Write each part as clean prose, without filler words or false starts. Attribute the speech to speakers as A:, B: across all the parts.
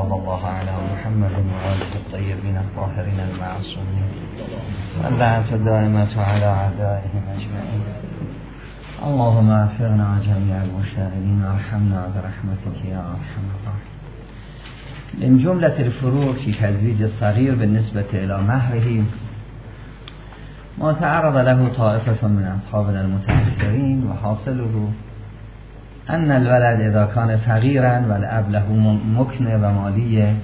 A: وصلى الله على محمد وآله الطيبين الطاهرين المعصومين واللعنة الدائمة على أعدائهم أجمعين. اللهم اغفرنا جميع المشاهدين وارحمنا برحمتك يا أرحم الراحمين. من جملة الفروق في تزويج الصغير بالنسبة إلى مهره ما تعرض له طائفة من أصحابنا المتأخرين، وحاصله أن الولد إذا كان فقيرا والأب له مكنة ومالية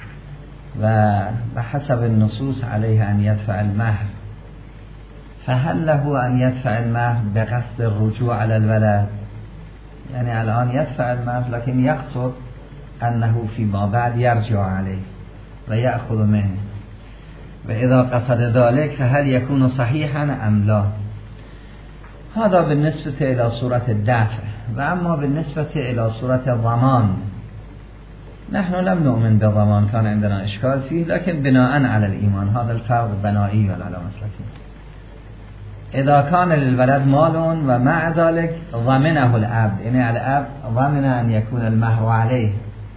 A: وحسب النصوص عليه أن يدفع المهر، فهل له أن يدفع المهر بقصد الرجوع على الولد؟ يعني الآن يدفع المهر لكن يقصد أنه فيما بعد يرجع عليه ويأخذ منه، وإذا قصد ذلك فهل يكون صحيحا أم لا؟ هذا بالنسبة إلى صورة الدفع. وأما بالنسبة إلى صورة الضمان، نحن لم نؤمن بالضمان، كان عندنا إشكال فيه، لكن بناء على الإيمان، هذا الفرق بنائي ولا لا مسلكي. إذا كان للولد مال ومع ذلك ضمنه الأب، يعني الأب ضمن أن يكون المهر عليه،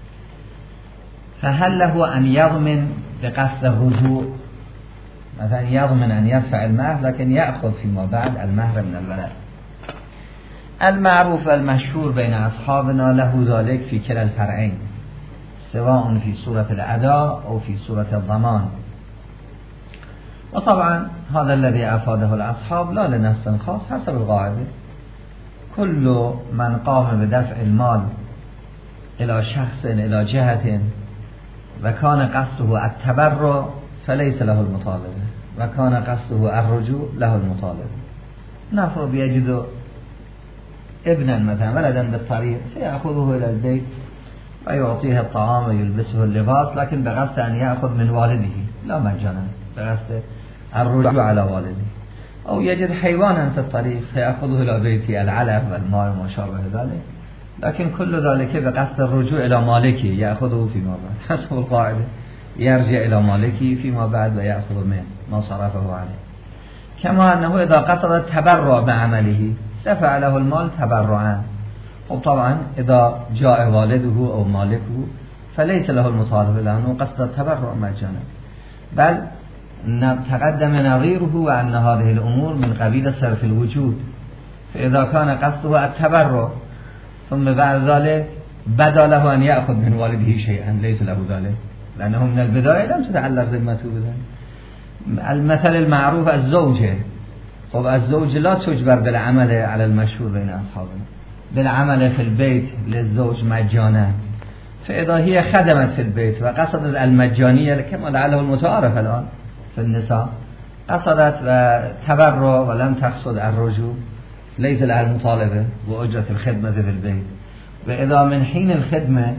A: فهل له أن يضمن بقصد الرجوع؟ مثلا يضمن أن يدفع المهر لكن يأخذ فيما بعد المهر من الولد. المعروف والمشهور بين أصحابنا له ذلك في كلا الفرعين، سواء في صورة الأداء أو في صورة الضمان. وطبعا هذا الذي أفاده الأصحاب لا لنفس خاص، حسب القاعدة كل من قام بدفع المال إلى شخص إلى جهة وكان قصده التبرع فليس له المطالبة، وكان قصده الرجوع له المطالبة. نفرض يجد ابنا مثلا ولدا بالطريق فيأخذه إلى البيت ويعطيه الطعام ويلبسه اللباس، لكن بقصد أن يأخذ من والده لا مجانا، بقصد الرجوع على والده. أو يجد حيوانا في الطريق فيأخذه إلى بيته، العلف والماء وما شابه ذلك، لكن كل ذلك بقصد الرجوع إلى مالكه، يأخذه فيما بعد حسب القاعدة، يرجع إلى مالكه فيما بعد ويأخذ منه ما صرفه عليه. كما أنه إذا قصد التبرع بعمله دفع له المال تبرعا، وطبعا إذا جاء والده أو مالكه فليس له المطالبة لأنه قصد التبرع مجانا، بل تقدم نظيره وأن هذه الأمور من قبيل صرف الوجود. فإذا كان قصده التبرع ثم بعد ذلك بدا له أن يأخذ من والده شيئا ليس له ذلك، لأنه من البداية لم تتعلق ذمته بذلك. المثل المعروف الزوجة، طب الزوج لا تجبر بالعمل على المشهور بين أصحابنا، بالعمل في البيت للزوج مجانا، فإذا هي خدمت في البيت وقصدت المجانية كما لعله المتعارف الآن في النساء، قصدت تبرع ولم تقصد الرجوع، ليس لها المطالبة وأجرة الخدمة في البيت. وإذا من حين الخدمة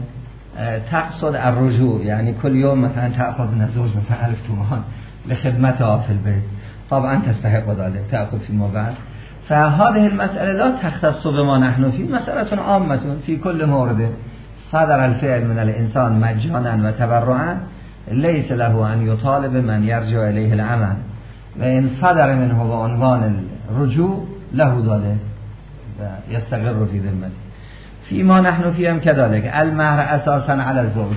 A: تقصد الرجوع، يعني كل يوم مثلا تأخذ من الزوج مثلا 1000 تومان لخدمتها في البيت، طبعا تستحق ذلك، تأخذ فيما بعد. فهذه المسألة لا تختص بما نحن فيه، مسألة عامة في كل مورد صدر الفعل من الإنسان مجانا وتبرعا ليس له أن يطالب من يرجع إليه العمل، وإن صدر منه بعنوان الرجوع له ذلك يستقر في ذمته. فيما نحن فيهم كذلك المهر أساسا على الزوج،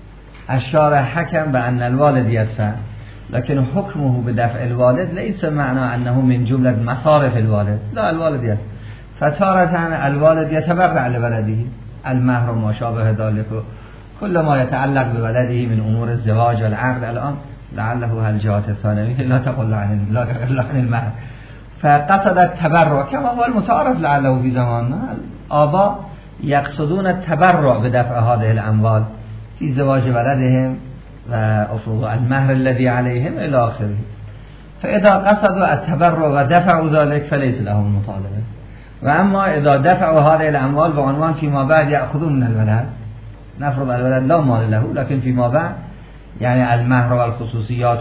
A: الشارع حكم بأن الوالد يدفع، لكن حكمه بدفع الوالد ليس معنى أنه من جملة مصارف الوالد، لا، الوالد يدفع. فتارة الوالد يتبرع لولده المهر وما شابه ذلك، كل ما يتعلق بولده من أمور الزواج والعقد. الآن لعله هالجهات الثانوية لا تقل عن المهر، فقصد التبرع كما هو المتعارف لعله في زماننا. الآباء يقصدون التبرع بدفع هذه الأموال في زواج ولدهم وأفروض المهر الذي عليهم إلى آخره. فإذا قصدوا التبرع ودفعوا ذلك فليس لهم المطالبة. وأما إذا دفعوا هذه الأموال بعنوان فيما بعد يأخذون من الولد، نفرض الولد لا مال له، لكن فيما بعد يعني المهر والخصوصيات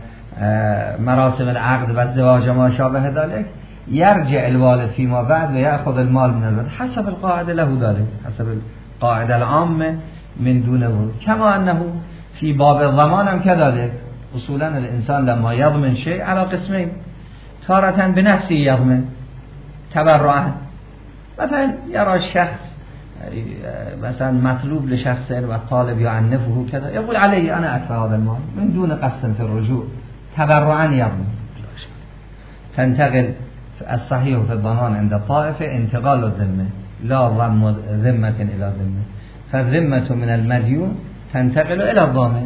A: ومراسم العقد والزواج وما شابه ذلك يرجع الوالد فيما بعد ويأخذ المال من الولد حسب القاعدة له ذلك، حسب القاعدة العامة من دون ورود. كما أنه في باب الضمان هم كذلك، أصولا الإنسان لما يضمن شيء على قسمين، تارة بنفسه يضمن تبرعا، مثلا يرى الشخص مثلا مطلوب لشخص و طالب يعنفه كذا يقول علي أنا أدفع هذا المال من دون قصد في الرجوع تبرعا يضمن. تنتقل الصحيح في الضمان عند الطائفة انتقال الذمة لا ضم ذمة إلى ذمة، فالذمة من المديون تنتقل إلى الضامن،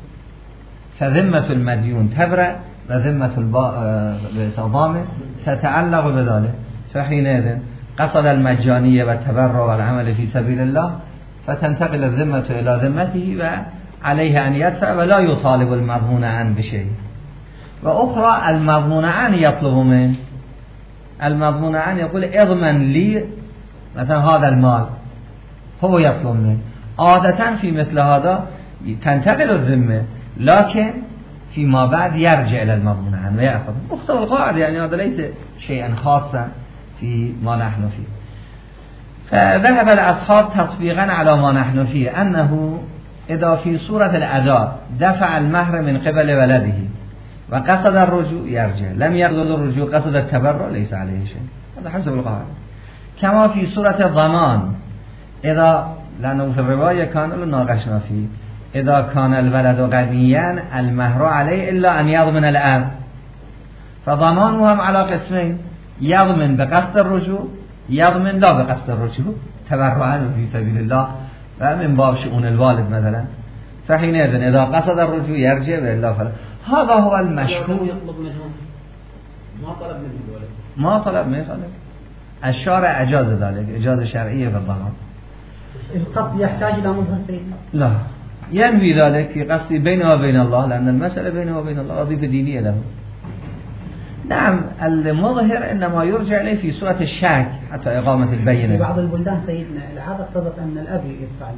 A: فذمة المديون تبرأ وذمة الضامن تتعلق بذلك. فحينئذ قصد المجانية والتبرع والعمل في سبيل الله فتنتقل الذمة إلى ذمته وعليه أن يدفع ولا يطالب المضمون عنه بشيء. وأخرى المضمون عنه يطلب منه، المضمون عنه يقول اضمن لي مثلا هذا المال، هو يطلب منه. عادة في مثل هذا تنتقل الذمة لكن فيما بعد يرجع إلى المضمون عنه ويأخذ مختصر القاعدة، يعني هذا ليس شيئا خاصا في ما نحن فيه. فذهب الأصحاب تطبيقا على ما نحن فيه أنه إذا في صورة الأداء دفع المهر من قبل ولده وقصد الرجوع يرجع، لم يقصد الرجوع قصد التبرع ليس عليه شيء، هذا حسب القاعدة. كما في صورة الضمان إذا لأنه في الرواية كان لناقشنا فيه إذا كان الولد غنيا المهر عليه إلا أن يضمن الأب، فضمانه هم على قسمين، يضمن بقصد الرجوع يضمن لا بقصد الرجوع تبرعا في سبيل الله ومن باب شؤون الوالد مثلا. فحينئذ إذا قصد الرجوع يرجع بالله فلا. هذا هو المشهور.
B: ما طلب من الولد،
A: ما طلب من الولد، الشارع أجاز ذلك إجازة شرعية في الضمان.
C: القصد يحتاج إلى مظهر سيدنا؟
A: لا، ينوي ذلك في قصد بينه وبين الله، لأن المسألة بينه وبين الله وظيفة دينية له. نعم، المظهر إنما يرجع إليه في سورة الشك حتى إقامة البينة.
C: في بعض البلدان سيدنا العادة اقتضت أن الأب يدفع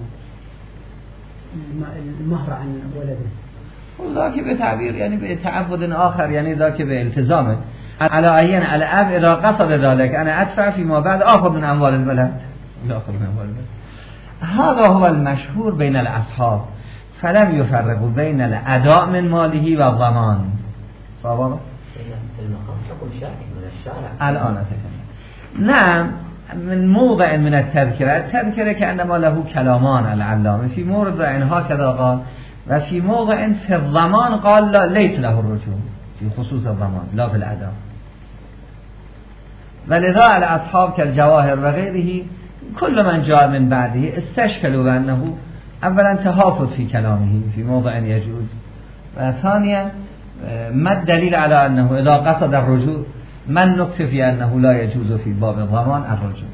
C: المهر عن ولده،
A: وذاك بتعبير يعني بتعبد آخر، يعني ذاك بالتزامه على عين الأب إذا قصد ذلك أنا أدفع فيما بعد آخذ من أموال البلد، آخذ من أموال البلد. هذا هو المشهور بين الأصحاب، فلم يفرقوا بين الأداء من ماله والضمان. صوابا
B: المقام حكم شرعي من الشارع
A: الآن أتكلم. نعم، من موضع من التذكرة كأنما له كلامان العلامة، في موضع هكذا قال وفي موضع في الضمان قال لا ليس له الرجوع في خصوص الضمان لا في الأداء. ولذا الأصحاب كالجواهر وغيره كل من جاء من بعده استشكلوا بأنه أولا تهافت في كلامه في موضع يجوز، وثانيا ما الدليل على أنه إذا قصد الرجوع من نكتفي أنه لا يجوز في باب الضمان الرجوع.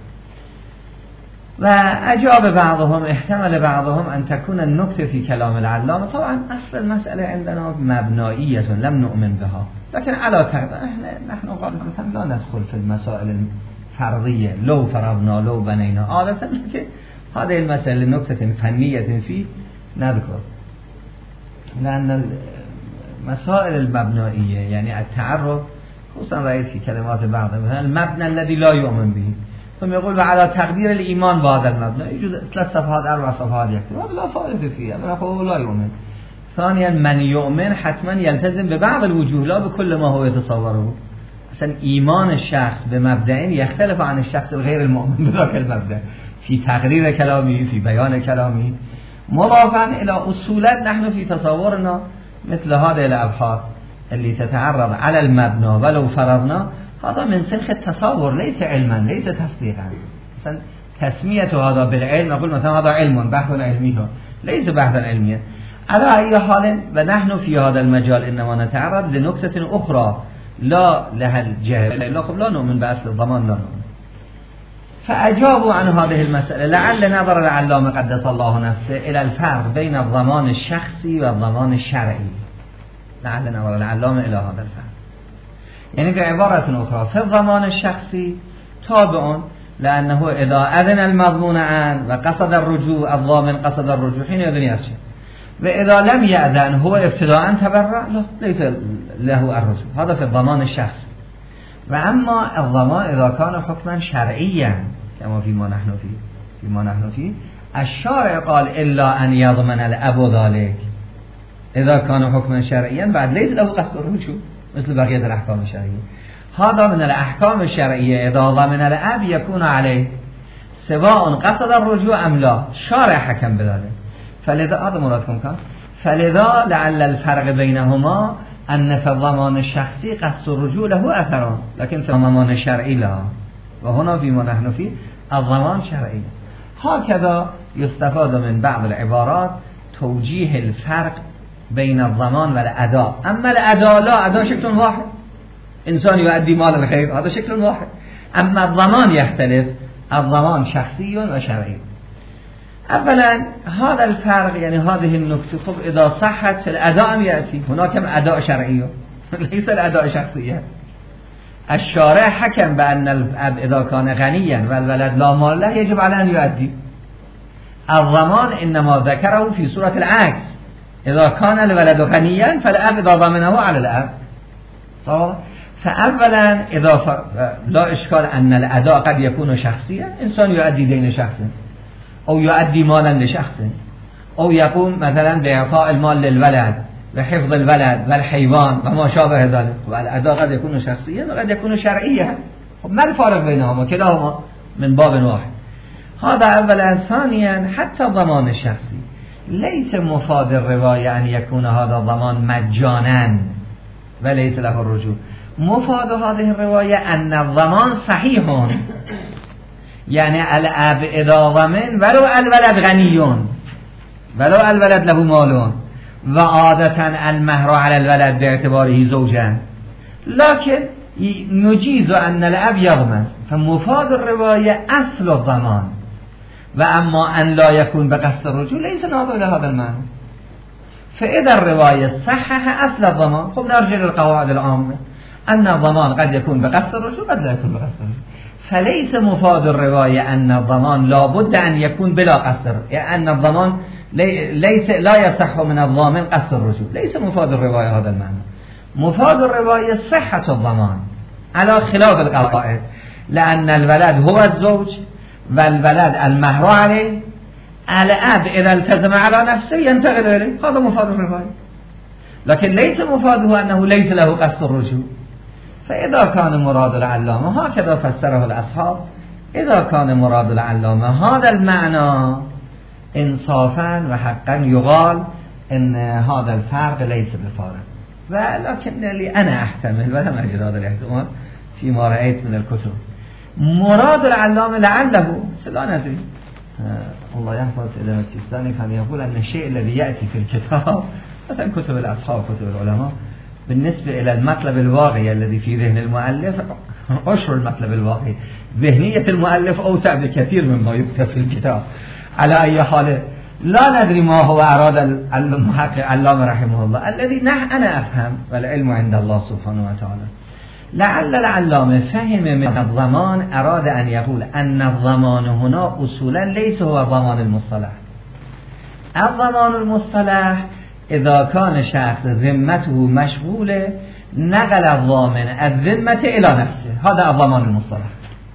A: وأجاب بعضهم احتمل بعضهم أن تكون النكتة في كلام العلامة. طبعا أصل المسألة عندنا مبنائية لم نؤمن بها، لكن على تقدير نحن غالبا لا ندخل في المسائل الفرضية لو فرضنا لو بنينا، عادة هذه المسألة نكتة فنية فيه نذكر، لأن المسائل المبنائية يعني التعرف خصوصا رأيت في كلمات بعض مثلا المبنى الذي لا يؤمن به، ثم يقول وعلى تقدير الإيمان بهذا المبنى يجوز 3 صفحات 4 صفحات يكتب، هذا لا فائدة فيه، هو لا يؤمن. ثانيا من يؤمن حتما يلتزم ببعض الوجوه لا بكل ما هو يتصوره. مثلا إيمان الشخص بمبدأ يختلف عن الشخص الغير المؤمن بذاك المبدأ في تقرير كلامه في بيان كلامه. مضافا إلى أصولات نحن في تصورنا مثل هذه الأبحاث اللي تتعرض على المبنى ولو فرضنا، هذا من سلخ التصور ليس علما ليس تصديقا. مثلا تسمية هذا بالعلم نقول مثلا هذا علم بحث علمي ليس بحثا علميا. على أي حال ونحن في هذا المجال إنما نتعرض لنكتة أخرى لا لها الجهل، لا نؤمن بأصل الضمان لا نؤمن. فأجابوا عن هذه المسألة لعل نظر العلامة قدس الله نفسه إلى الفرق بين الضمان الشخصي والضمان الشرعي، لعل نظر العلامة إلى هذا الفرق. يعني بعبارة أخرى في الضمان الشخصي تابع لأنه إذا أذن المضمون عنه وقصد الرجوع الضامن قصد الرجوع حين يذن يرجع، وإذا لم يأذن هو ابتداء تبرع لا ليس له الرجوع، هذا في الضمان الشخصي. وأما الضمان إذا كان حكما شرعيا كما فيما نحن فيه الشارع قال إلا أن يضمن الأب ذلك، إذا كان حكما شرعيا بعد ليس له قصد الرجوع مثل بقية الأحكام الشرعية. هذا من الأحكام الشرعية إذا ضمن الأب يكون عليه، سواء قصد الرجوع ام لا، شارع حکم بذلك. فلذا هذا مراد كم فلذا لعل الفرق بينهما ان في الضمان الشخصي قصد الرجوع له اثران لكن في الضمان الشرعي لا، وهنا فيما نحن فيه الضمان شرعي. هكذا يستفاد من بعض العبارات توجيه الفرق بين الضمان والاداء. اما الاداء لا، اداء شكل واحد، انسان يؤدي مال الخير هذا شكل واحد. اما الضمان يختلف، الضمان شخصي وشرعي. اولا هذا الفرق يعني هذه النكته خب اذا صحت في الاداء ياتي هناك اداء شرعي ليس الاداء شخصي. الشارع حكم بان الاب اذا كان غنيا والولد لا مال له يجب عليه ان يؤدي. الضمان انما ذكره في صورة العكس، اذا كان الولد غنيا فالاب اذا ضمنه على الاب. فأولا إذا لا إشكال أن الأداء قد يكون شخصيا، إنسان يؤدي دين شخص أو يؤدي مالا لشخص أو يقوم مثلا بإعطاء المال للولد وحفظ الولد والحيوان وما شابه ذلك، والأداء قد يكون شخصيا وقد يكون شرعيا. ما الفارق بينهما؟ كلاهما من باب واحد. هذا أولا. ثانيا حتى الضمان الشخصي ليس مفاد الرواية أن يكون هذا الضمان مجانا وليس له الرجوع. مفاد هذه الرواية أن الضمان صحيح، يعني الأب إذا ضمن ولو الولد غنيون ولو الولد له مالون وعادة المهر على الولد باعتباره زوجا، لكن نجيز أن الأب يضمن. فمفاد الرواية أصل الضمان، وأما أن لا يكون بقصد الرجوع ليس ناظر لهذا المعنى. فإذا الرواية صحح أصل الضمان، خب نرجع للقواعد العامة أن الضمان قد يكون بقصد الرجوع قد لا يكون بقصد الرجوع. فليس مفاد الرواية أن الضمان لا بد أن يكون بلا قصد، يعني أن الضمان ليس لا يصح من الضامن قصد الرجوع، ليس مفاد الرواية هذا المعنى. مفاد الرواية صحة الضمان على خلاف القواعد، لأن الولد هو الزوج والولد المهر عليه، الأب إذا التزم على نفسه ينتقل إليه، هذا مفاد الرواية. لكن ليس مفاده أنه ليس له قصد الرجوع. فإذا كان مراد العلامة هكذا فسره الأصحاب، إذا كان مراد العلامة هذا المعنى إنصافا وحقا يقال إن هذا الفرق ليس بفارق. ولكن أنا أحتمل ولم أجد هذا الاحتمال فيما رأيت من الكتب. مراد العلامة لعله لا ندري، الله يحفظ سيدنا السيستاني كان يقول أن الشيء الذي يأتي في الكتاب مثلا كتب الأصحاب كتب العلماء بالنسبة إلى المطلب الواقعي الذي في ذهن المؤلف أشهر المطلب الواقعي، ذهنية المؤلف أوسع بكثير مما يكتب في الكتاب. على أي حال لا ندري ما هو أراد المحقق علامة رحمه الله الذي أنا أفهم والعلم عند الله سبحانه وتعالى. لعل العلامة فهم من الضمان أراد أن يقول أن الضمان هنا أصولا ليس هو ضمان المصطلح. الضمان المصطلح إذا كان شخص ذمته مشغولة نقل الضامن الذمة إلى نفسه، هذا الضمان المصطلح.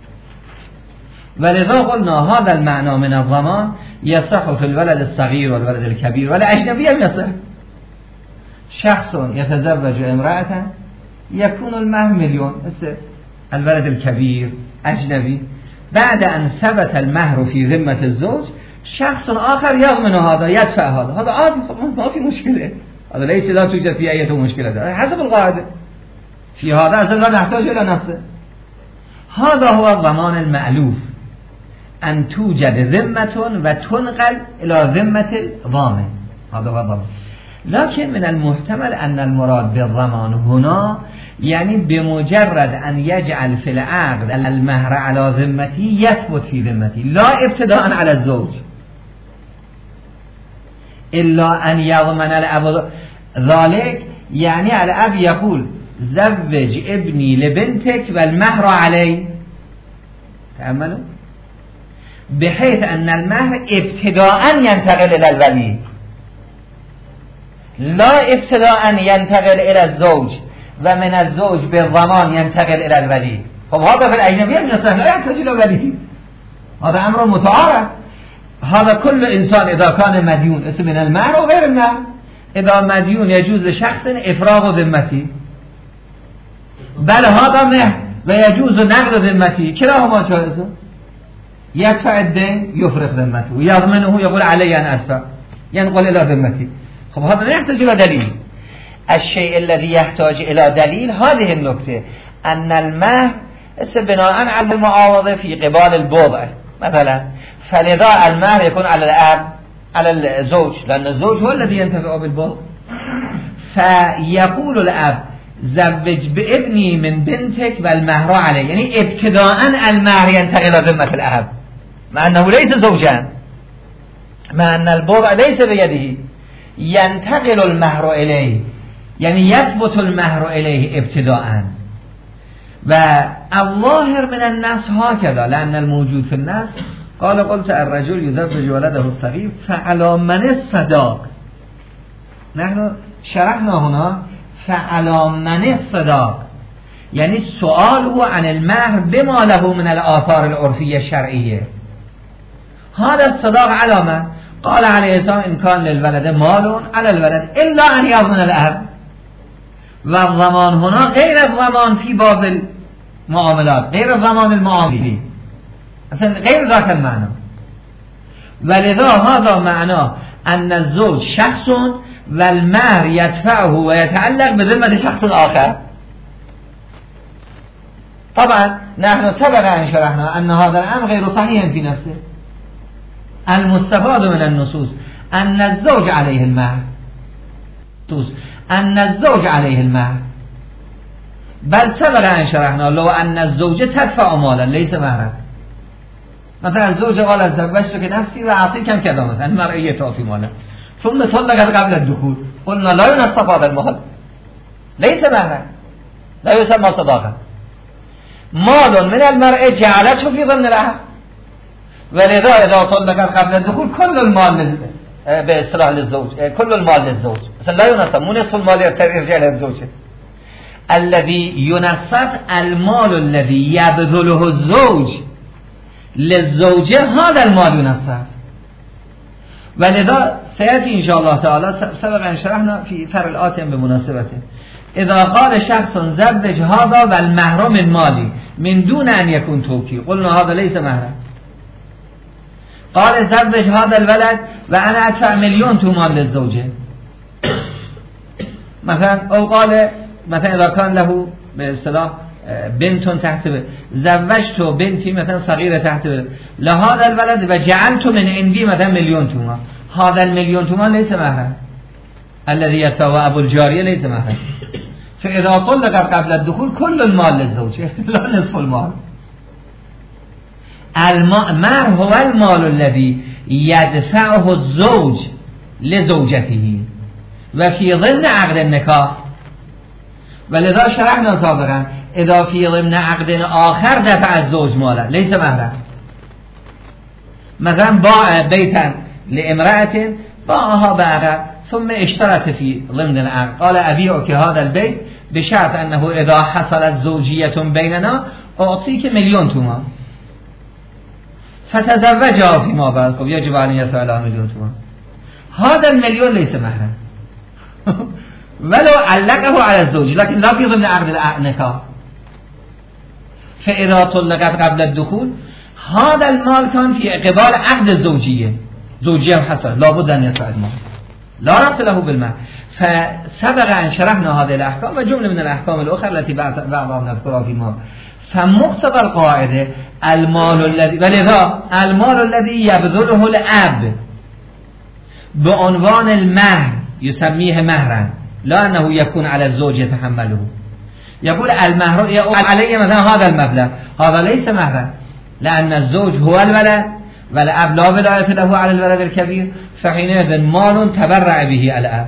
A: ولذا قلنا هذا المعنى من الضمان يصح في الولد الصغير والولد الكبير والأجنبي يصح. شخص يتزوج امرأة يكون المهر مليون، الولد الكبير أجنبي، بعد أن ثبت المهر في ذمة الزوج شخص آخر يضمن هذا يدفع هذا عادي، ما في مشكلة، هذا ليس لا توجد فيه أي مشكلة حسب القاعدة. في هذا أصلا لا نحتاج إلى نفسه. هذا هو الضمان المألوف، أن توجد ذمة وتنقل إلى ذمة الضامن، هذا هو الضمان. لكن من المحتمل أن المراد بالضمان هنا يعني بمجرد أن يجعل في العقد المهر على ذمتي يثبت في ذمتي، لا ابتداء على الزوج، إلا أن يضمن الأب ذلك. يعني الأب يقول زوج ابني لبنتك والمهر علي، تأملوا، بحيث أن المهر ابتداء ينتقل إلى الولي، لا ابتداء ينتقل إلى الزوج ومن الزوج بالضمان ينتقل إلى الولي. خب هذا في الأجنبية من السهل لا يحتاج إلى ولي، هذا أمر متعارف. هذا كل إنسان إذا كان مديون اسم من المهر وغير المهر، إذا مديون يجوز لشخص إفراغ ذمتي، بل هذا مهر ويجوز نقض ذمتي، كلاهما جائز. يدفع الدين يفرق ذمته ويضمنه يقول علي أن أدفع ينقل إلى ذمتي. خب هذا لا يحتاج إلى دليل. الشيء الذي يحتاج إلى دليل هذه النكتة أن المهر بناء على المعاوضة في قبال البضع مثلا، فلذا المهر يكون على الأب على الزوج لأن الزوج هو الذي ينتفع بالبضع. فيقول الأب زوج بابني من بنتك والمهر عليه، يعني ابتداء المهر ينتقل إلى ذمة الأب مع أنه ليس زوجا، مع أن البضع ليس بيده، ينتقل المهر إليه، يعني يثبت المهر إليه ابتداء. والظاهر من الناس هكذا، لأن الموجود في الناس قال قلت الرجل يزوج ولده الصغير فعلى من الصداق. نحن شرحنا هنا فعلى من الصداق، يعني السؤال هو عن المهر بما له من الآثار العرفية الشرعية. هذا الصداق على من؟ قال عليه السلام إن كان للولد مال على الولد إلا أن يضمن الأب. والضمان هنا غير الضمان في باب المعاملات، غير الضمان المعاملي، أصلا غير ذاك المعنى. ولذا هذا معناه أن الزوج شخص والمهر يدفعه ويتعلق بذمة شخص آخر. طبعا نحن سبق أن شرحنا أن هذا الأمر غير صحيح في نفسه. المستفاد من النصوص أن الزوج عليه المهر، أن الزوج عليه المهر، بل سبق أن شرحنا لو أن الزوجة تدفع مالا ليس مهرا. مثلا الزوجة قالت زوجتك نفسي وأعطيك كذا، مثلا المرأة تعطي مالا ثم طلقت قبل الدخول، قلنا لا ينصف هذا المال، ليس مهرا، لا يسمى صداقة. مال من المرأة جعلته في ضمن العهد، ولذا إذا طلقت قبل الدخول كل المال باصطلاح للزوج، كل المال للزوج، مثلا لا ينصف، مو نصف المال يرجع للزوجة. الذي ينصف المال الذي يبذله الزوج للزوجة، هذا المال ينصف. ولذا سيأتي إن شاء الله تعالى سبق أن شرحنا في فرع الآتم بمناسبته. إذا قال شخص زوج هذا والمهر من مالي من دون أن يكون توكيل، قلنا هذا ليس مهرا. قال زوج هذا الولد وأنا أدفع 1,000,000 تومان للزوجة مثلا، أو قال مثلا إذا كان له باصطلاح بنت تحت زوجت بنتي مثلا صغيرة تحت لهذا الولد وجعلت من عندي مثلا 1,000,000 تومان، هذا 1,000,000 تومان ليس مهرا. الذي يدفع أبو الجارية ليس مهرا. فإذا طلقت قبل الدخول كل المال للزوجة لا نصف المال. المهر هو المال الذي يدفعه الزوج لزوجته وفي ضمن عقد النكاح. ولذا شرحنا سابقا إذا في ضمن عقد آخر دفع الزوج مالا ليس مهرا. مثلا باع بيتا لامرأة باعها بعد ثم اشترت في ضمن العقد، قال أبيعك هذا البيت بشرط أنه إذا حصلت زوجية بيننا أعطيك 1,000,000 تومان. فتزوجها فيما بعد، يجب أن يدفع 1,000,000 تومان. هذا 1,000,000 ليس مهرا ولو علقه على الزوج، لكن لا في ضمن عقد النكاح. فإذا طلقت قبل الدخول هذا المال كان في قبال عقد الزوجية، زوجية حصل لابد أن يدفع المال، لا ربط له بالمال. فسبق أن شرحنا هذه الأحكام وجملة من الأحكام الأخرى التي بعضها نذكرها فيما. فمقتضى القاعدة المال الذي، ولذا المال الذي يبذله الأب بعنوان المهر يسميه مهرا، لا أنه يكون على الزوج يتحمله. يقول المهر عليه مثلا هذا المبلغ، هذا ليس مهرا، لأن الزوج هو الولد والأب لا ولاية له على الولد الكبير، فحينئذ مال تبرع به الأب.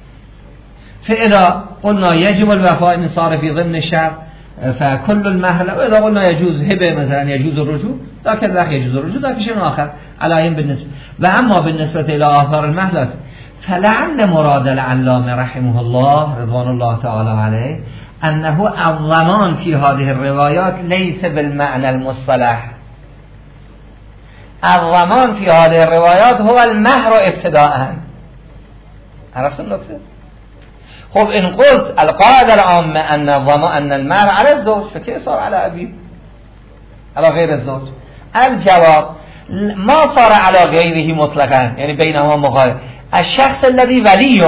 A: فإذا قلنا يجب الوفاء إن صار في ضمن الشرع فكل المهر، وإذا قلنا يجوز هبة مثلا يجوز الرجوع، لكن ذاك يجوز الرجوع، ذاك شيء آخر على بالنسبة. وأما بالنسبة إلى آثار المهر فلعل مراد العلامة رحمه الله رضوان الله تعالى عليه أنه الضمان في هذه الروايات ليس بالمعنى المصطلح. الضمان في هذه الروايات هو المهر ابتداء. عرفت النقطة؟ خب إن قلت القاعدة العامة أن المهر على الزوج، فكيف صار على أبيه على غير الزوج؟ الجواب ما صار على غیره مطلقا، یعنی بینهما مخالف. الشخص الذي ولي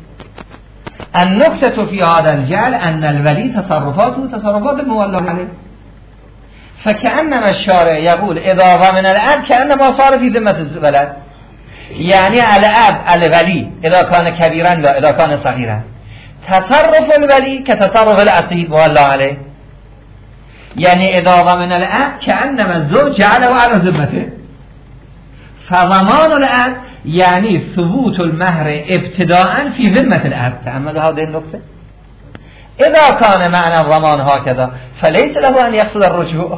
A: النقطة في هذا الجعل ان الولي تصرفاته تصرفات مولى عليه، فكأنما الشارع يقول اذا ضمن الاب كأنما صار في ذمة الولد، يعني الاب الولي اذا كان كبيرا لا اذا كان صغيرا، تصرف الولي كتصرف الأصيل مولى عليه، يعني اذا ضمن الاب كأنما الزوج جعله على ذمته، فضمان الاب يعني ثبوت المهر ابتداء في ذمة الاب. تأملوا هذه النقطة. إذا كان معنى الضمان هكذا فليس له أن يقصد الرجوع،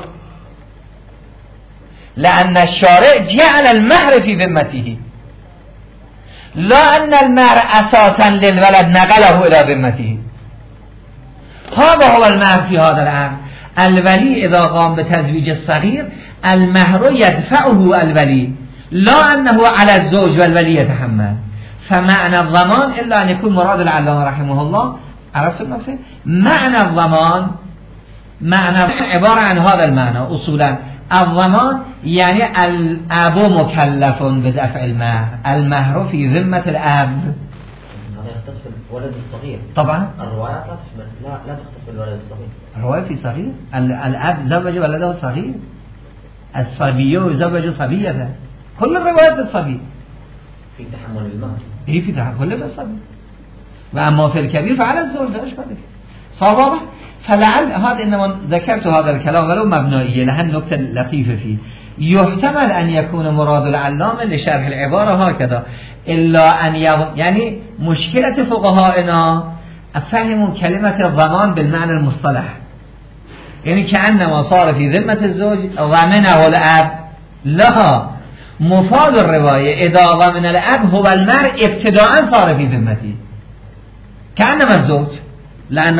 A: لأن الشارع جعل المهر في ذمته، لا أن المهر أساسا للولد نقله إلى ذمته. هذا هو المهر في هذا العقد. الولي إذا قام بتزويج الصغير المهر يدفعه الولي، لا أنه على الزوج والولي يتحمل. فمعنى الضمان إلا أن يكون مراد العلامة رحمه الله، عرفت النقطة؟ معنى الضمان معنى عبارة عن هذا المعنى أصولا. الضمان يعني الأب مكلف بدفع المهر، المهر في ذمة الأب.
B: هذا يختص بالولد الصغير
A: طبعا
B: الروايات لا تشمل لا تختص بالولد الصغير.
A: الرواية في صغير، الأب زوج ولده صغير، الصبي يزوج صبيته، كل الروايات الصبي
B: في تحمل المهر،
A: هي في تحمل الصبي، وأما في الكبير فعلى الزوج لا إشكال فيه. صار. فلعل هذا إنما ذكرت هذا الكلام ولو مبنائية لها النقطة اللطيفة فيه. يحتمل أن يكون مراد العلامة لشرح العبارة هكذا، إلا أن يعني مشكلة فقهائنا فهموا كلمة الضمان بالمعنى المصطلح، يعني كأنما صار في ذمة الزوج ضمنه الأب. لا، مفاد الرواية إذا ضمن الأب هو المهر ابتداء صار في ذمته كأنما الزوج، لأنه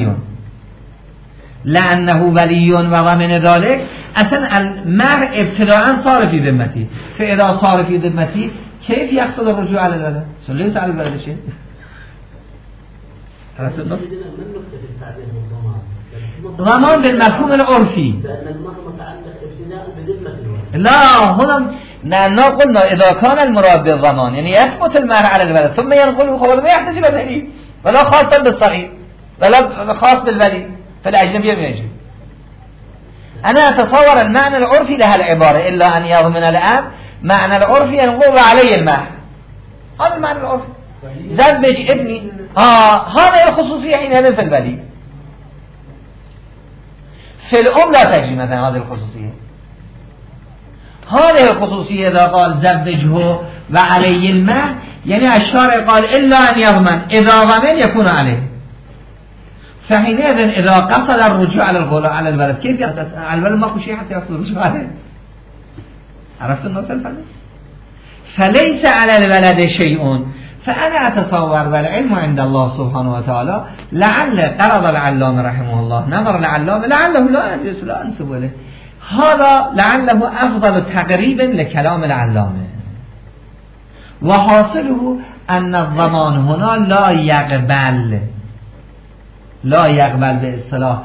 A: ولي وضمن ذلك أصلا المهر ابتداء صار في ذمتي. فإذا صار في ذمتي كيف يقصد الرجوع على الولد؟ ليس على الولد شيء. عرفت النقطة؟ ضمان بالمفهوم العرفي.
D: لأن المهر متعلق ابتداء بذمة الولد.
A: لا، هنا لأننا قلنا إذا كان المراد بالضمان يعني يثبت المهر على الولد ثم ينقله، خلاص ما يحتاج إلى دليل، ولا خاصة بالصغير ولا خاص بالولي، فالأجنبية ما يجب. أنا أتصور المعنى العرفي لها العبارة إلا أن يضمن الأب، معنى العرفي ينقض علي المهر، هذا المعنى العرفي. زوج ابني هذا الخصوصية حينئذ في الولي. في الأم لا تجري مثلا هذه الخصوصية. هذه الخصوصية إذا قال زوجه وعلي المهر يعني الشارع قال إلا أن يضمن، إذا ضمن يكون عليه. فحينئذ إذا قصد الرجوع على الولد كيف يقصد على الولد؟ ما شيء حتى يقصد الرجوع عليه. عرفت النقطة الفرق؟ فليس على الولد شيء. فأنا أتصور والعلم عند الله سبحانه وتعالى لعل قرض العلامة رحمه الله نظر العلامة لعله لا أنسب له، هذا لعله أفضل تقريبا لكلام العلامة، وحاصله أن الضمان هنا لا يقبل باصطلاح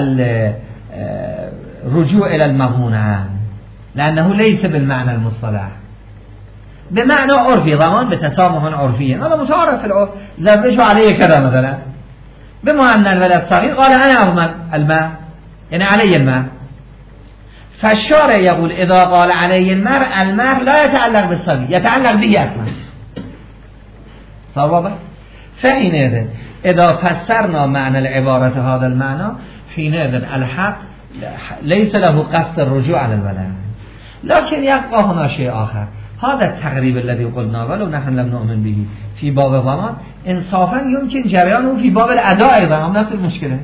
A: الرجوع إلى المضمون عنه، لأنه ليس بالمعنى المصطلح، بمعنى عرفي. ضمان بتسامح عرفي، هذا متعارف في العرف. زوجه عليه كذا مثلا، بما أن الولد صغير قال أنا أضمن المال يعني علي المال، فالشارع يقول إذا قال علي المال لا يتعلق بالصبي، يتعلق به أكمل. صار. فحينئذ إذا فسرنا معنى العبارة هذا المعنى حينئذ الحق ليس له قصد الرجوع على الولد، لكن يبقى هنا شيء آخر. هذا التقريب الذي قلنا ولو نحن لم نؤمن به في باب الضمان انصافا يمكن جريانه في باب الأداء أيضا هم نفس المشكلة.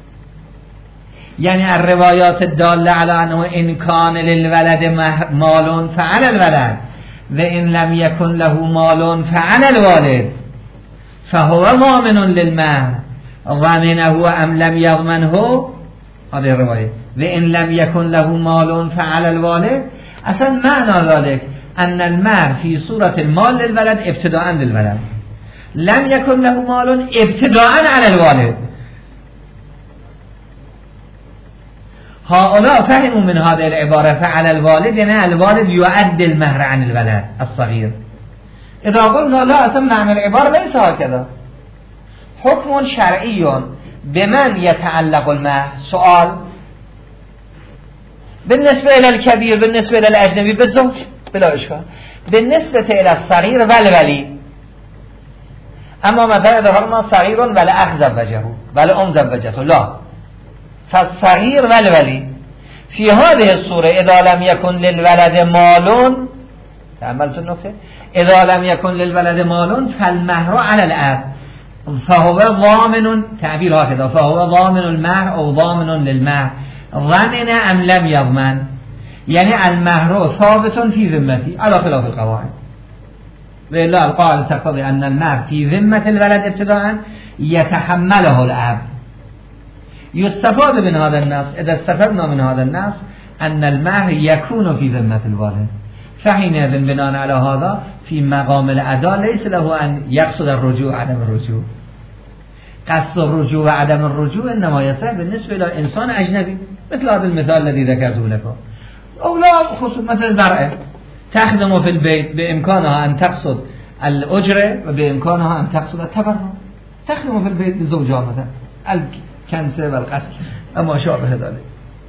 A: يعني الروايات الدالة على أنه إن كان للولد مال فعلى الولد وإن لم يكن له مال فعلى الوالد فهو ضامن للمهر ضامنه أم لم يضمنه، هذه الرواية. وإن لم يكن له مال فعلى الوالد، أصلا معنى ذلك أن المهر في صورة المال للولد ابتداء للولد، لم يكن له مال ابتداء على الوالد. هؤلاء فهموا من هذه العبارة فعلى الوالد يعني الوالد يؤدي المهر عن الولد الصغير. إذا قلنا لا أتم عن العبارة ليس هكذا، حكم شرعي بمن يتعلق المهر. سؤال بالنسبة إلى الكبير، بالنسبة إلى الأجنبي بالزوج بلا إشكال، بالنسبة إلى الصغير والولي. أما مثلا إذا قلنا صغير والأخ زوجه والأم زوجته لا، فالصغير والولي في هذه الصورة إذا لم يكن للولد مال، تعملت النقطة، إذا لم يكن للولد مال فالمهر على الأب، فهو ضامن، تعبير هكذا، فهو ضامن المهر أو ضامن للمهر، ضمن أم لم يضمن، يعني المهر ثابت في ذمتي على خلاف القواعد. وإلا القاعدة تقتضي أن المهر في ذمة الولد ابتداء يتحمله الأب. يستفاد من هذا النص، إذا استفدنا من هذا النص أن المهر يكون في ذمة الوالد، فحينئذ بناء على هذا في مقام الأداء ليس له أن يقصد الرجوع عدم الرجوع. قصد الرجوع وعدم الرجوع إنما يصح بالنسبة إلى إنسان أجنبي، مثل هذا المثال الذي ذكرته لكم. أو لا خصوص مثل المرأة تخدم في البيت بإمكانها أن تقصد الأجرة وبإمكانها أن تقصد التبرع، تخدم في البيت لزوجها مثلا الكنسة والقصد أما شابه ذلك.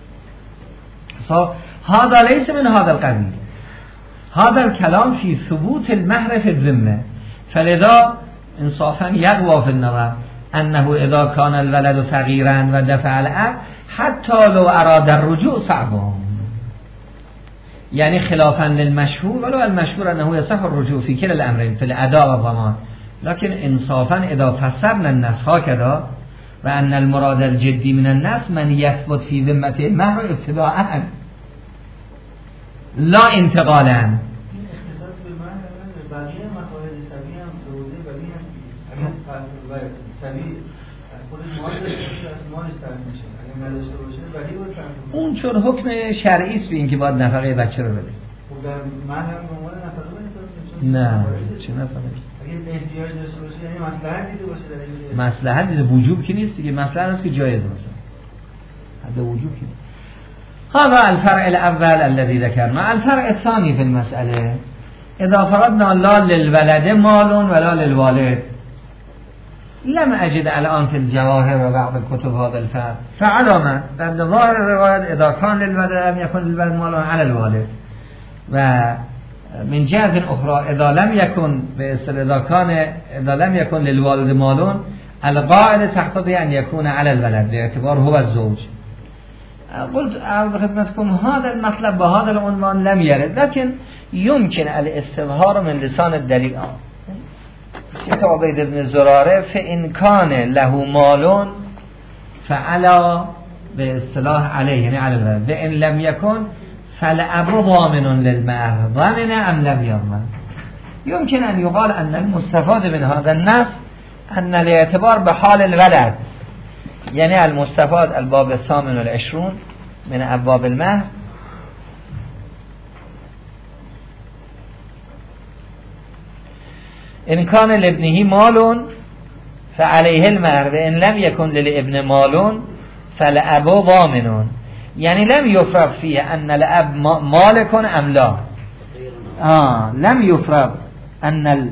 A: هذا ليس من هذا القبيل، هذا الكلام في ثبوت المهر في الذمة. فلذا انصافا يقوى في النظر أنه إذا كان الولد فقيرا ودفع الأب حتى لو أراد الرجوع صعبه، يعني خلافا للمشهور، ولو المشهور أنه يصح الرجوع في كلا الأمرين في الأداء والضمان، لكن انصافا إذا فسرنا النص هكذا وأن المراد الجدي من النص من يثبت في ذمته المهر ابتداء لا انتقالا. اون چون حکم شرعی است به اینکه باید نفقه بچه رو بده. نه چه نفقه؟ مصلحت دیده وجوب که نیست دیگه، مصلحت است که جایز مثلا حد وجوب که. هذا الفرع الاول الذي ذكرنا. الفرع الثاني في المسألة اذا فرضنا لا للولد مال ولا للوالد، لم أجد الآن في الجواهر وبعض الكتب هذا الفرق، فعلامة لأن ظاهر الرواية إذا كان للولد لم يكن للولد مال على الوالد، ومن جهة أخرى إذا لم يكن للوالد مال القاعدة تقتضي أن يكون على الولد باعتبار هو الزوج. قلت خدمتكم هذا المطلب بهذا العنوان لم يرد، لكن يمكن الاستظهار من لسان الدليل. كتاب عبيد بن زراره فإن كان له مال فعلى باصطلاح عليه يعني على الولد، وإن لم يكن فالأب ضامن للمهر، ضامن أم لم يضمن. يمكن أن يقال أن المستفاد من هذا النص أن الاعتبار بحال الولد، يعني المستفاد الباب 28 من أبواب المهر إن كان لابنه مال فعليه المهر وإن لم يكن للابن مال فالأب ضامن، يعني لم يفرض فيه أن الأب مالك أم لا، لم يفرض أن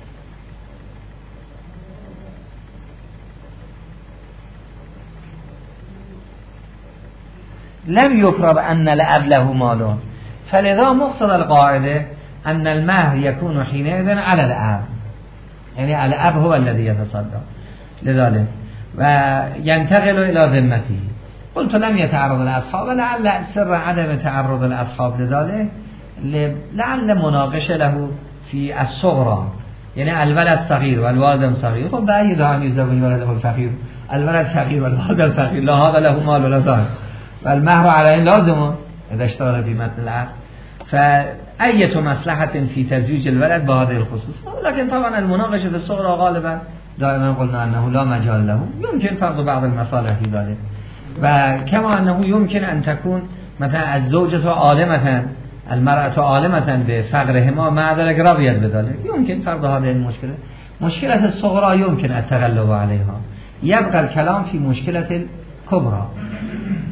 A: لم يفرض أن الأب له مال، فلذا مقتضى القاعدة أن المهر يكون حينئذ على الأب، يعني الأب هو الذي يتصدق لذلك وينتقل إلى ذمته. قلت لم يتعرض الأصحاب، لعل سر عدم تعرض الأصحاب لذلك لعل مناقشة له في الصغرى، يعني الولد صغير والوالد صغير، خب بأي دعم يزوج ولده الفقير، الولد صغير والوالد الفقير، لا هذا له مال ولا ظاهر، والمهر عليه لازم إذا اشتغل في متن العقد، فأية مصلحة في تزويج الولد بهذه الخصوص. لكن طبعا المناقشة في الصغرى غالبا دائما قلنا أنه لا مجال له، يمكن فرض بعض المصالح في ذلك، وكما أنه يمكن أن تكون مثلا الزوجة عالمة المرأة عالمة بفقرهما مع ذلك رضيت بذلك، يمكن فرض هذه المشكلة. مشكلة الصغرى يمكن التغلب عليها، يبقى الكلام في مشكلة الكبرى.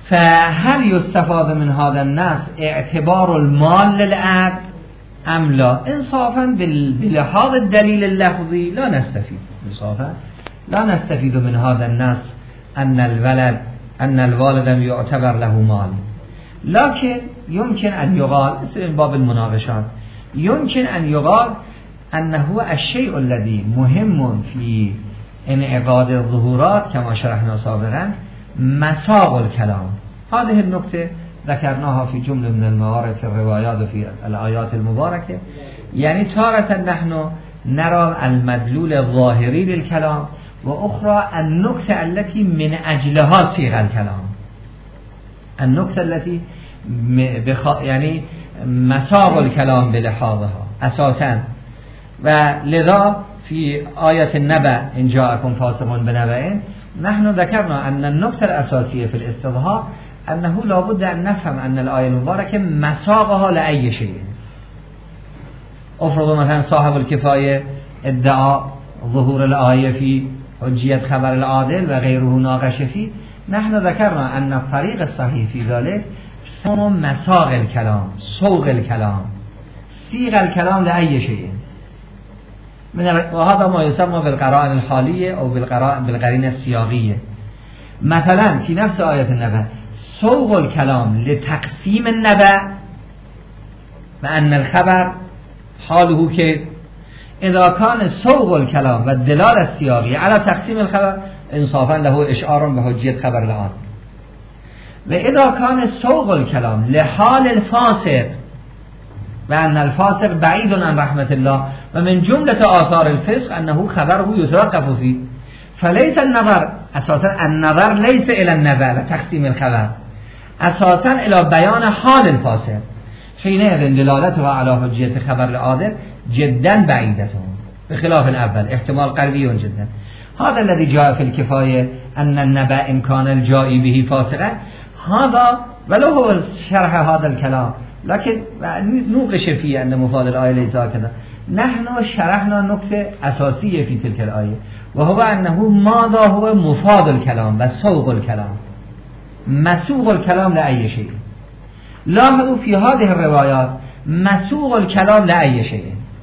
A: فهل يستفاد من هذا النص اعتبار المال للعبد ام لا؟ انصافا بلحاظ الدليل اللفظي لا نستفيد، انصافا لا نستفيد من هذا النص أن الوالد لم يعتبر له مال، لكن يمكن أن يقال مثل باب المناقشات يمكن أن يقال أنه الشيء الذي مهم في انعقاد الظهورات كما شرحنا سابقا مساق الكلام. هذه النقطة ذكرناها في جملة من الموارد في الروايات وفي الآيات المباركة. يعني تارة نحن نرى المدلول الظاهري للكلام، وأخرى النقطة التي من أجلها صيغ الكلام، النقطة التي يعني مساق الكلام بلحاظها أساسا. ولذا في آية النبأ إن جاءكم فاسق بنبأ نحن ذكرنا أن النقطة الأساسية في الاستظهار أنه لابد أن نفهم أن الآية المباركة مساقها لأي شيء. افرضوا مثلا صاحب الكفاية ادعى ظهور الآية في حجية خبر العادل وغيره ناقش فيه، نحن ذكرنا أن الطريق الصحيح في ذلك مساق الكلام، سوق الكلام، صيغ الكلام لأي شيء، وهذا ما يسمى بالقرائن الحالية أو بالقرينة السياقية. مثلا في نفس آية النبأ سوق الكلام لتقسيم النبأ وأن الخبر حاله كيف؟ إذا كان سوق الكلام والدلالة السياقية على تقسيم الخبر انصافا له إشعار بحجية خبر العادل، وإذا كان سوق الكلام لحال الفاسق وأن الفاسق بعيد عن رحمة الله ومن جملة آثار الفسق أنه خبره يتوقف فيه، فليس النظر أساسا، النظر ليس إلى النبأ وتقسيم الخبر، أساسا إلى بيان حال الفاسق، حينئذ دلالتها على حجية خبر العادل جدا بعيدة بخلاف الأول، احتمال قريب جدا. هذا الذي جاء في الكفاية أن النبأ إن كان الجائي به فاسقا، هذا ولو هو شرح هذا الكلام لكن نوقش فيه أن مفاد الآية ليس هكذا. نحن شرحنا نقطة أساسية في تلك الآية، وهو أنه ماذا هو مفاد الكلام وسوق الكلام، مسوق الكلام لأي شيء. لاحظوا في هذه الروايات مسوق الكلام لأي شيء،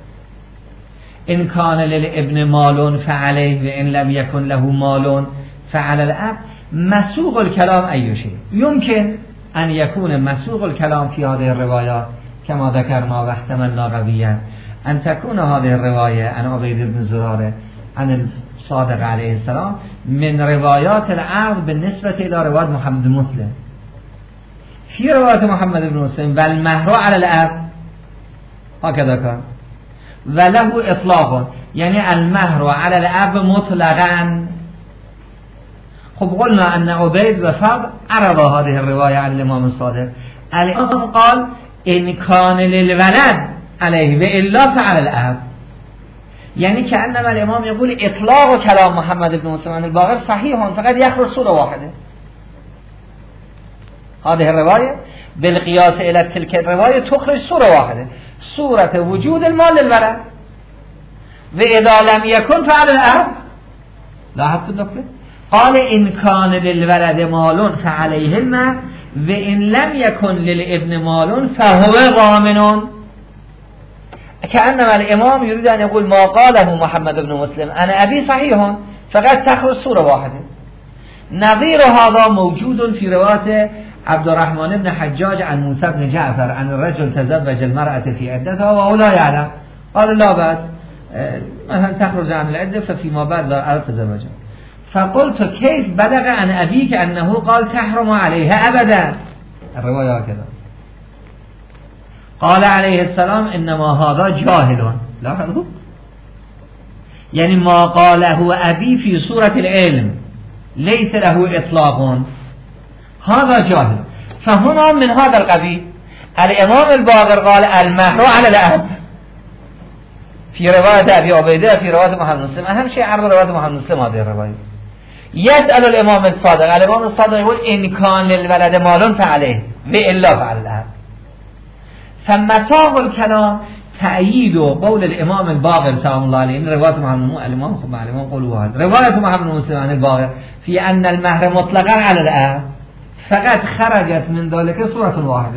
A: إن كان للابن مال فعليه وإن لم يكن له مال فعلى الأب. مسوق الكلام أي شيء، يمكن أن يكون مسوق الكلام في هذه الروايات كما ذكرنا واحتملنا قويا أن تكون هذه الرواية عن عبيد بن زرارة عن الصادق عليه السلام من روايات العقد بالنسبة إلى رواية محمد بن مسلم. في رواية محمد بن مسلم والمهر على الأب هكذا كان وله إطلاق، يعني المهر على الأب مطلقا. خب قلنا أن عبيد وفضل عرض هذه الرواية عن الإمام الصادق. الإمام قال إن كان للولد عليه وإلا فعلى الأب، يعني كأنما الإمام يقول إطلاق كلام محمد بن مسلم عن الباقر صحيح، فقد يخرج صورة واحدة. هذه الرواية بالقياس إلى تلك الرواية تخرج صورة واحدة، صورة وجود المال للولد، وإذا لم يكن فعلى الأب. لاحظت النقطة؟ قال إن كان للولد مال فعليه المال وإن لم يكن للابن مال فهو ضامن. كأنما الإمام يريد أن يقول ما قاله محمد بن مسلم أنا أبي صحيح، فقد تخرج صورة واحدة. نظير هذا موجود في رواية عبد الرحمن بن حجاج عن موسى بن جعفر عن الرجل تزوج المرأة في عدتها وهو لا يعلم، قال لا بأس مثلا تخرج عن العدة ففيما بعد لا تزوجها. فقلت كيف بلغ عن أبيك أنه قال تحرم عليها أبدا؟ الرواية كذا. قال عليه السلام إنما هذا جاهل. لاحظوا، يعني ما قاله أبي في صورة العلم ليس له إطلاق، هذا جاهل. فهنا من هذا القبيل الإمام الباقر قال المهر على الأب في رواية أبي عبيدة في رواية محمد مسلم. أهم شيء عرض رواية محمد مسلم هذه الرواية. يسأل الإمام الصادق، الإمام الصادق يقول إن كان للولد مال فعليه وإلا فعلى الأب. فمساق الكلام تأييد قول الإمام الباقر سلام الله عليه، إن رواية محمد الإمام خب مع الإمام قولوا هذا رواية محمد مسلم عن الباقر في أن المهر مطلقا على الأب فقط خرجت من ذلك صورة واحدة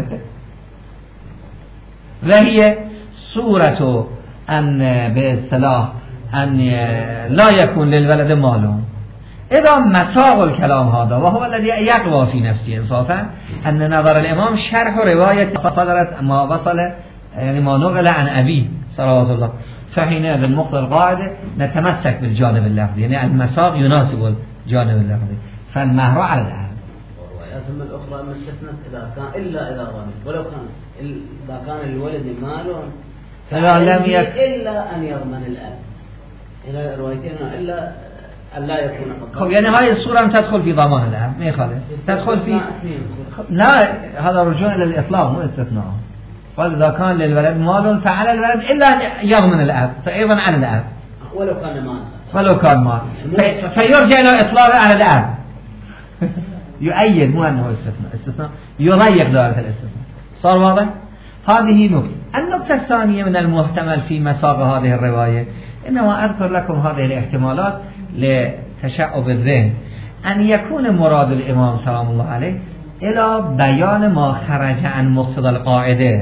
A: وهي صورة أن باصطلاح أن لا يكون للولد مال. إذا مساق الكلام هذا وهو الذي يقوى في نفسي إنصافا أن نظر الإمام شرح رواية صدرت ما وصل يعني ما نقل عن أبي صلوات الله، فحينئذ المقتضى القاعدة نتمسك بالجانب اللفظي، يعني المساق يناسب الجانب اللفظي، فالمهر على الأهل.
D: ثم الأخرى ما استثنت إذا كان إلا إذا غني، ولو كان إذا كان الولد مال
A: فلا لم يكن
D: إلا أن يضمن الأب. إلى روايتين إلا أن لا يكون قد.
A: خب يعني هاي الصورة تدخل في ضمان الأب، ما يخالف تدخل في لا، هذا رجوع إلى الإطلاق مو استثناء. وإذا كان للولد مال فعلى الولد إلا أن يضمن الأب، فأيضا على الأب ولو كان مال فيرجع إلى إطلاق على الأب. يؤيد مو أنه استثناء يضيق دائرة الاستثناء. صار واضح؟ هذه نقطة. النقطة الثانية من المحتمل في مساق هذه الرواية، إنما أذكر لكم هذه الاحتمالات لتشعب الذهن، أن يكون مراد الإمام سلام الله عليه إلى بيان ما خرج عن مقتضى القاعدة،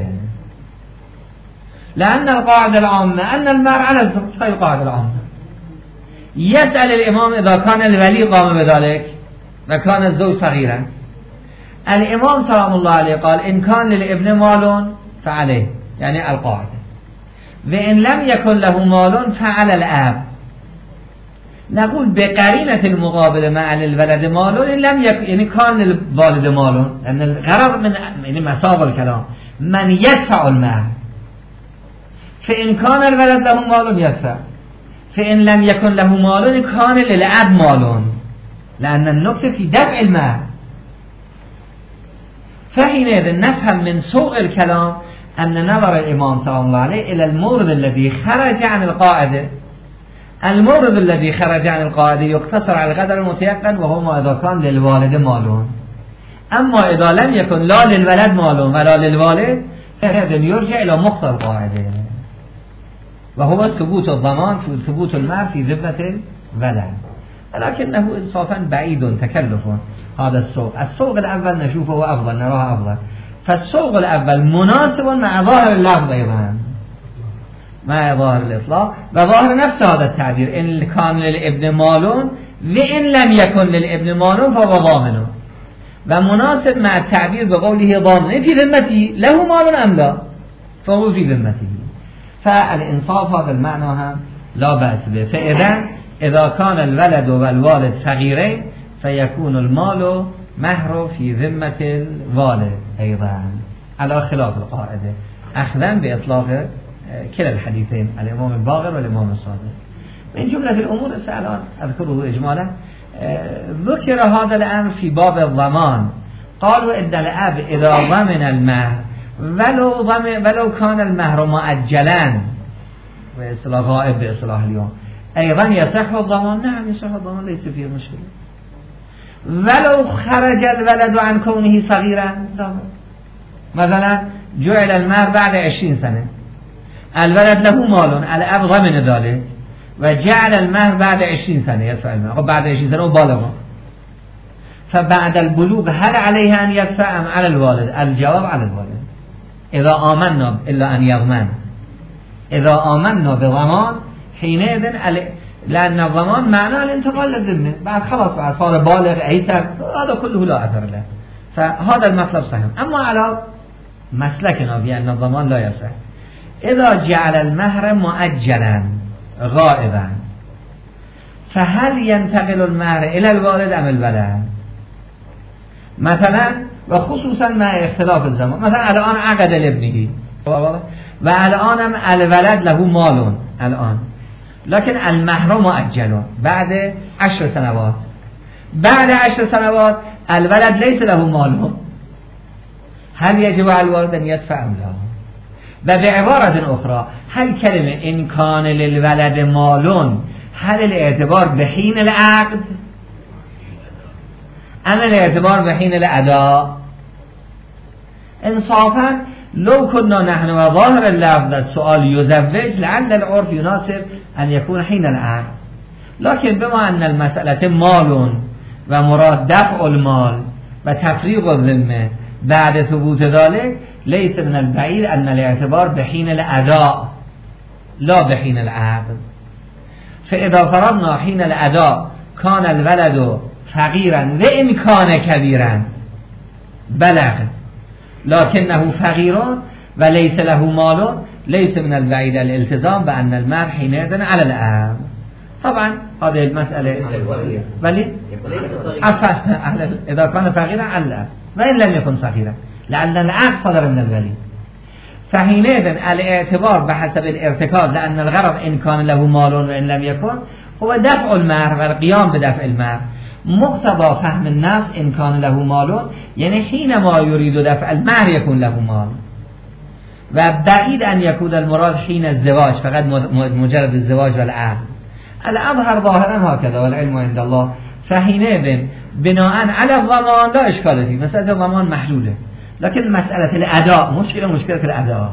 A: لأن القاعدة العامة أن المهر على الزوج، هي القاعدة العامة. يسأل الإمام إذا كان الولي قام بذلك وكان الزوج صغيرا، الإمام سلام الله عليه قال إن كان للابن مال فعليه، يعني القاعدة، وإن لم يكن له مال فعلى الأب. نقول بقرينة المقابلة مع الولد مال إن لم يكن، يعني كان للوالد مال، لأن الغرض من يعني مساق الكلام من يدفع المهر، فإن كان الولد له مال يدفع، فإن لم يكن له مال كان للأب مال، لأن النقطة في دفع المهر. فحينئذ نفهم من سوق الكلام أن نظر الإمام صلى الله عليه إلى المورد الذي خرج عن القاعدة. المورد الذي خرج عن القاعدة يقتصر على القدر المتيقن، وهو ما إذا كان للوالد مال. أما إذا لم يكن لا للولد مال ولا للوالد فهذا يرجع إلى مقتضى القاعدة، وهو ثبوت الضمان في ثبوت المهر في ذمة الولد. لكنه إنصافا بعيد تكلف هذا السوق. السوق الأول نشوفه أفضل، نراه أفضل. فالسوق الأول مناسب مع ظاهر اللفظ أيضا، مع ظاهر الإطلاق وظاهر نفس هذا التعبير، إن كان للابن مال وإن لم يكن للابن مال فهو ضامن، ومناسب مع التعبير بقوله ضامن في ذمته، له مال أم لا فهو في ذمته. فالإنصاف هذا المعنى هم لا بأس به. إذا كان الولد والوالد صغيرين فيكون المال مهر في ذمة الوالد أيضا على خلاف القاعدة، أخذا بإطلاق كلا الحديثين، الإمام الباقر والإمام الصادق. من جملة الأمور الآن أذكره إجمالا، ذكر هذا الأمر في باب الضمان. قالوا إن الأب إذا ضمن المهر ولو كان المهر مؤجلا بإصلاح غائب بإصلاح اليوم أيضا يصح الضمان. نعم يصح الضمان، ليس فيه مشكلة. ولو خرج الولد عن كونه صغيرا، مثلا جعل المهر بعد 20 سنة، الولد له مال، الأب ضمن ذلك وجعل المهر بعد 20 سنة يدفع المهر، بعد 20 سنة وبالغ، فبعد البلوغ هل عليه أن يدفع أم على الوالد؟ الجواب على الوالد. إذا آمنا إلا أن يضمن، إذا آمنا بضمان حينئذ لأن الضمان معناه الانتقال للذمة، بعد خلاص بعد صار بالغ أيسر، هذا كله لا أثر له. فهذا المطلب صحيح. أما على مسلكنا بأن الضمان لا يصح، إذا جعل المهر مؤجلا غائبا فهل ينتقل المهر إلى الوالد أم الولد؟ مثلا وخصوصا مع اختلاف الزمان، مثلا الآن عقد لابنه والآن الولد له مال الآن، لكن المهر مؤجل بعد 10 سنوات. بعد 10 سنوات الولد ليس له مال، هل يجب على الوالد أن يدفع أم لا؟ وبعبارة أخرى، هل كلمة إن كان للولد مال هل الاعتبار بحين العقد أم الاعتبار بحين الأداء؟ إنصافا لو كنا نحن وظاهر اللفظ السؤال يزوج لعل العرف يناسب أن يكون حين العقد، لكن بما أن المسألة مال ومراد دفع المال و تفریق الذمه بعد ثبوت ذلك لیس من البعید ان الاعتبار بحین الاداء لا بحین العقد. فاذا فرضنا حین الاداء کان الولد فقیرا و ان کان کبیرا بلغ لكنه فقیر و لیس له مال لیس من البعید الالتزام بان المهر حينئذ على الاب. طبعا هذه المسألة ولی اذا كان فقيرا على الاب وان لم يكن فقيرا لأن العقد صدر من الولي فحينئذ الاعتبار بحسب الارتكاز لأن الغرض إن كان له مال وإن لم يكن هو دفع المهر والقيام بدفع المهر. مقتضى فهم الناس إن كان له مال يعني حينما يريد دفع المهر يكون له مال و بعيد أن يكون المراد حين الزواج فقط مجرد الزواج والعقد. الأظهر ظاهرا هكذا والعلم عند الله. فحينئذ بناء على الضمان لا إشكال فيه مسألة الضمان محلولة لكن مسألة الأداء مشكلة الأداء.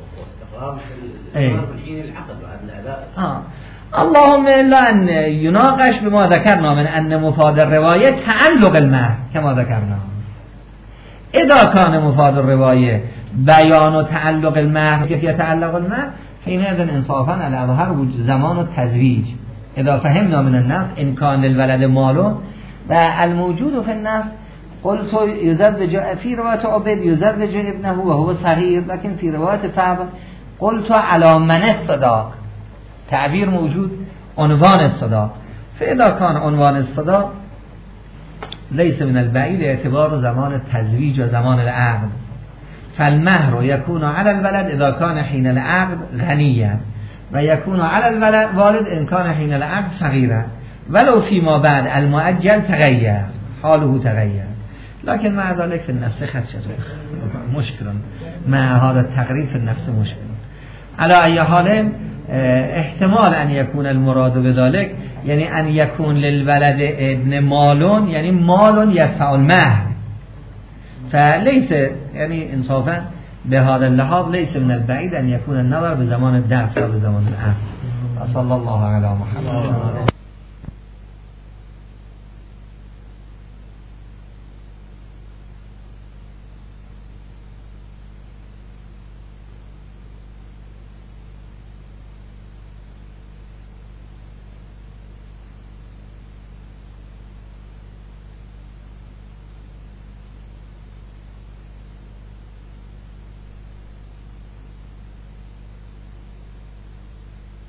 A: اللهم إلا أن يناقش بما ذكرنا من أن مفاد الرواية تعلق المهر كما ذكرنا. إذا كان مفاد الرواية بيان تعلق المهر كيف يتعلق المهر حينئذ انصافا على الأظهر زمان التزويج. إذا فهمنا من الناس إن كان للولد مال والموجود في الناس قلت يزوج في رواية عبيد يزوج ابنه وهو صغير لكن في رواية فعب قلت على من الصداق تعبير موجود عنوان الصداق. فإذا كان عنوان الصداق ليس من البعيد اعتبار زمان التزويج وزمان العقد. فالمهر يكون على الولد إذا كان حين العقد غنيا و يكون على الوالد إن كان حين العقد صغيرا ولو فيما بعد المؤجل تغير حاله تغير. لكن مع ذلك في النفس خدشة مشكل مع هذا التقريب في النفس مشكل. على أي حال احتمال أن يكون المراد بذلك يعني أن يكون للولد ابن مال يعني مال يدفع المهر فليس يعني انصافا بهذا اللحاظ ليس من البعيد أن يكون النظر بزمان الدفع وبزمان العقد. صلى الله على محمد.